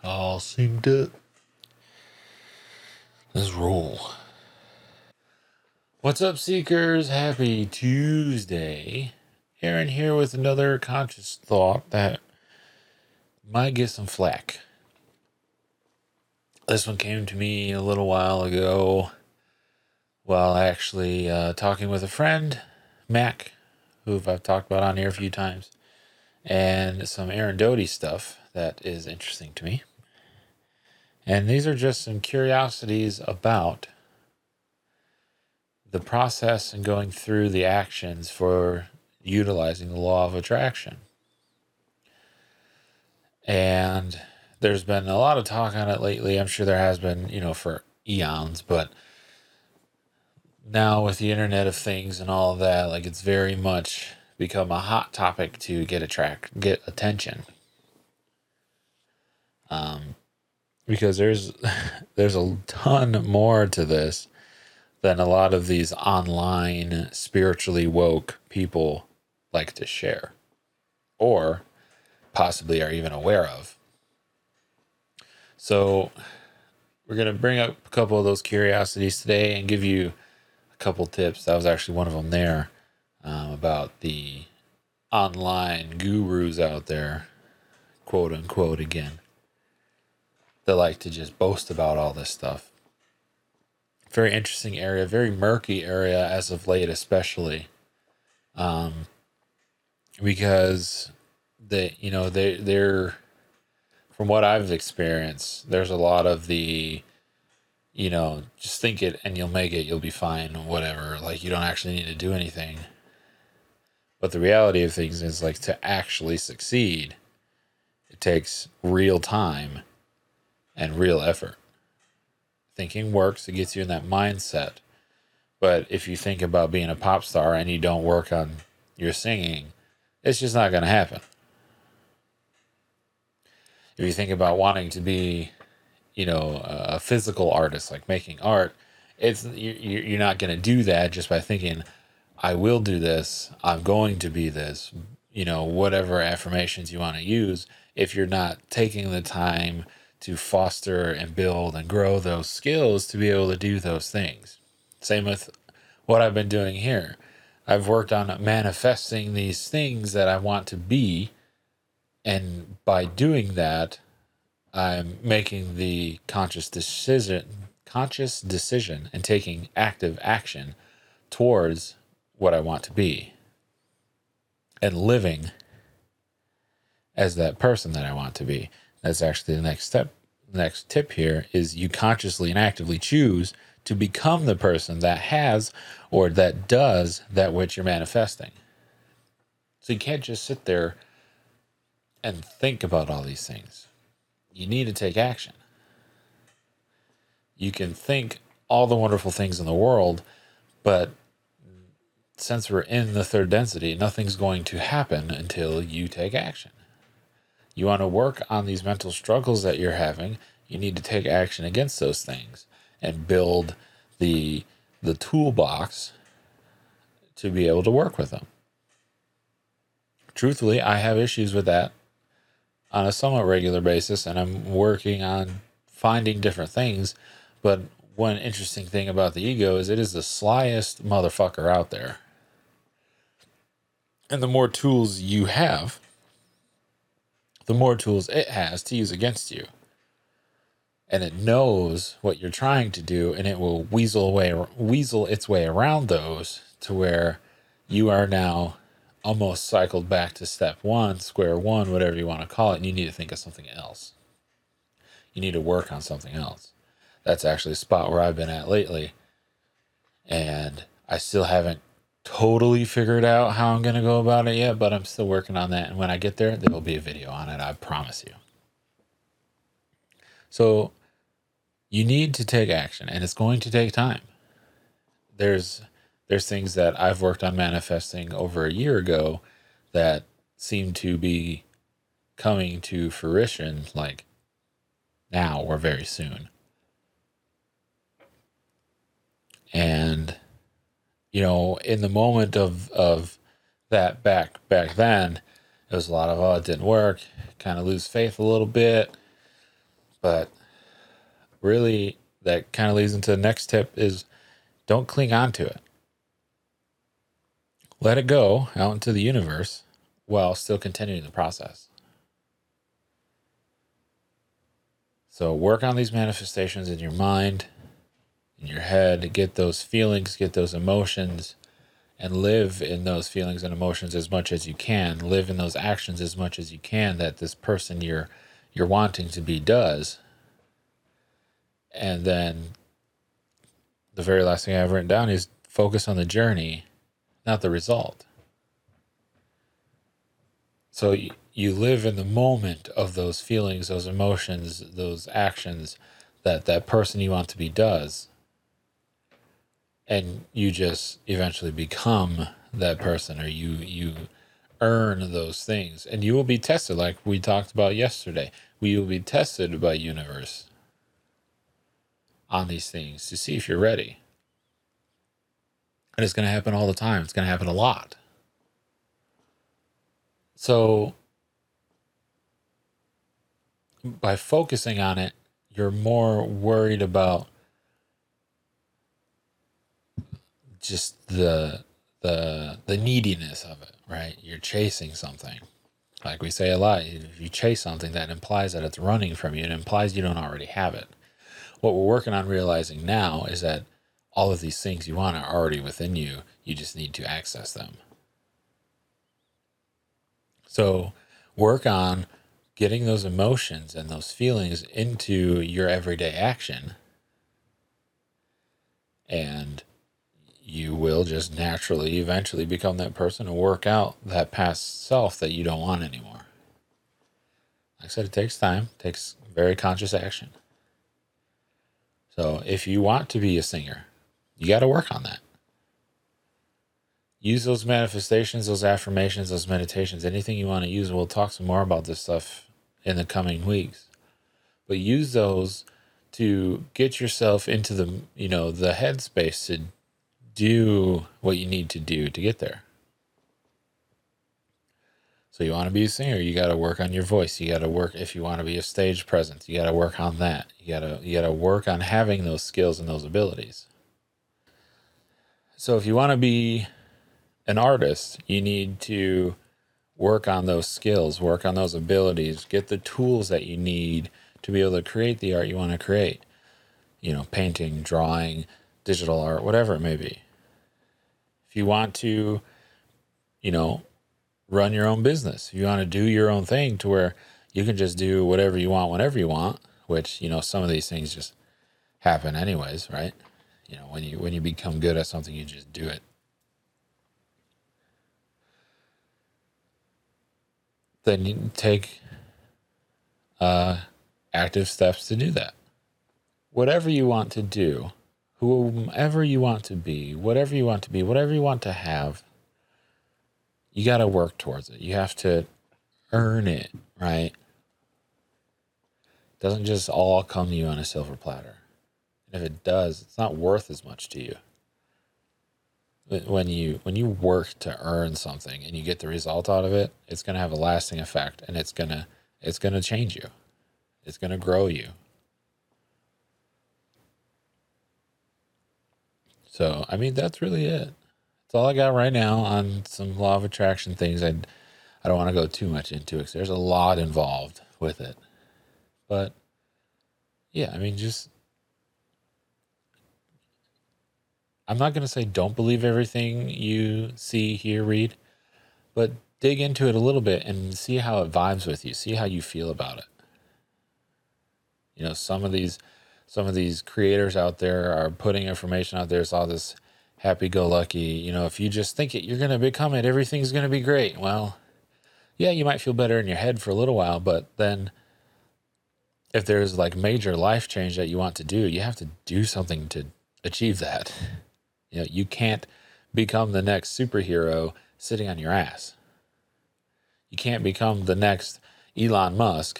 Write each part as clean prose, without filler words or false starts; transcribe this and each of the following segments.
All synced up. Let's roll. What's up, Seekers? Happy Tuesday. Aaron here with another conscious thought that might get some flack. This one came to me a little while ago while actually talking with a friend, Mac, who I've talked about on here a few times, and some Aaron Doty stuff that is interesting to me. And these are just some curiosities about the process and going through the actions for utilizing the law of attraction. And there's been a lot of talk on it lately. I'm sure there has been, for eons, but now with the Internet of Things and all of that, like, it's very much become a hot topic to get attention. Because there's a ton more to this than a lot of these online spiritually woke people like to share or possibly are even aware of. So we're going to bring up a couple of those curiosities today and give you a couple tips. That was actually one of them there, about the online gurus out there, quote unquote, again, that like to just boast about all this stuff. Very interesting area, very murky area as of late, especially, because they're from what I've experienced, there's a lot of the, just think it and you'll make it, you'll be fine, whatever. Like, you don't actually need to do anything. But the reality of things is, like, to actually succeed, it takes real time and real effort. Thinking works, it gets you in that mindset. But if you think about being a pop star and you don't work on your singing, it's just not going to happen. If you think about wanting to be, a physical artist, like making art, you're not going to do that just by thinking, I will do this, I'm going to be this, whatever affirmations you want to use, if you're not taking the time to foster and build and grow those skills to be able to do those things. Same with what I've been doing here. I've worked on manifesting these things that I want to be, and by doing that, I'm making the conscious decision and taking active action towards what I want to be and living as that person that I want to be. That's actually the next step. The next tip here is you consciously and actively choose to become the person that has or that does that which you're manifesting. So you can't just sit there and think about all these things. You need to take action. You can think all the wonderful things in the world, but since we're in the third density, nothing's going to happen until you take action. You want to work on these mental struggles that you're having, you need to take action against those things and build the toolbox to be able to work with them. Truthfully, I have issues with that on a somewhat regular basis, and I'm working on finding different things. But one interesting thing about the ego is it is the slyest motherfucker out there. And the more tools you have, the more tools it has to use against you. And it knows what you're trying to do, and it will weasel its way around those to where you are now almost cycled back to step one, square one, whatever you want to call it, and you need to think of something else. You need to work on something else. That's actually a spot where I've been at lately, and I still haven't totally figured out how I'm going to go about it yet, but I'm still working on that, and when I get there will be a video on it, I promise you. So you need to take action, and it's going to take time. There's things that I've worked on manifesting over a year ago that seem to be coming to fruition, like now or very soon. And in the moment of that back then, it was a lot of, it didn't work, kind of lose faith a little bit. But really, that kind of leads into the next tip is don't cling on to it. Let it go out into the universe while still continuing the process. So work on these manifestations in your mind, in your head, get those feelings, get those emotions, and live in those feelings and emotions as much as you can. Live in those actions as much as you can that this person you're wanting to be does. And then the very last thing I have written down is focus on the journey, not the result. So you live in the moment of those feelings, those emotions, those actions that person you want to be does. And you just eventually become that person, or you earn those things. And you will be tested, like we talked about yesterday. We will be tested by universe on these things to see if you're ready. And it's going to happen all the time. It's going to happen a lot. So by focusing on it, you're more worried about just the neediness of it, right? You're chasing something. Like we say a lot, if you chase something, that implies that it's running from you. It implies you don't already have it. What we're working on realizing now is that all of these things you want are already within you. You just need to access them. So work on getting those emotions and those feelings into your everyday action. And you will just naturally, eventually become that person and work out that past self that you don't want anymore. Like I said, it takes time, it takes very conscious action. So if you want to be a singer, you got to work on that. Use those manifestations, those affirmations, those meditations, anything you want to use. We'll talk some more about this stuff in the coming weeks. But use those to get yourself into the headspace to do what you need to do to get there. So you want to be a singer, you got to work on your voice. You got to work, if you want to be a stage presence, you got to work on that. You got to work on having those skills and those abilities. So if you want to be an artist, you need to work on those skills, work on those abilities, get the tools that you need to be able to create the art you want to create. Painting, drawing, digital art, whatever it may be. If you want to, run your own business, if you want to do your own thing to where you can just do whatever you want whenever you want, which, some of these things just happen anyways, right? When you become good at something, you just do it. Then you take active steps to do that. Whatever you want to do, whomever you want to be, whatever you want to have, you got to work towards it. You have to earn it, right? It doesn't just all come to you on a silver platter. And if it does, it's not worth as much to you. When you work to earn something and you get the result out of it, it's going to have a lasting effect, and it's going to change you. It's going to grow you. So, that's really it. That's all I got right now on some law of attraction things. I don't want to go too much into it because there's a lot involved with it. But yeah, I'm not going to say don't believe everything you see, hear, read, but dig into it a little bit and see how it vibes with you. See how you feel about it. Some of these creators out there are putting information out there. It's all this happy-go-lucky. If you just think it, you're going to become it. Everything's going to be great. Well, yeah, you might feel better in your head for a little while, but then if there's like major life change that you want to do, you have to do something to achieve that. You can't become the next superhero sitting on your ass. You can't become the next Elon Musk,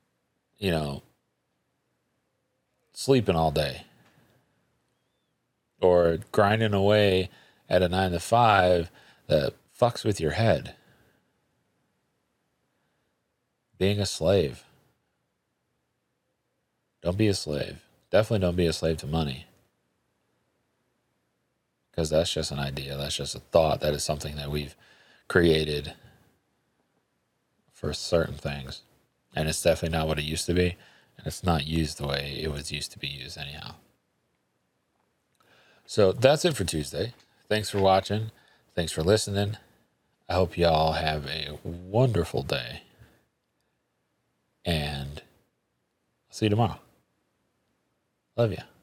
sleeping all day or grinding away at a 9 to 5 that fucks with your head. Being a slave. Don't be a slave. Definitely don't be a slave to money. Because that's just an idea. That's just a thought. That is something that we've created for certain things. And it's definitely not what it used to be. And it's not used the way it was used to be used, anyhow. So that's it for Tuesday. Thanks for watching. Thanks for listening. I hope y'all have a wonderful day. And I'll see you tomorrow. Love you.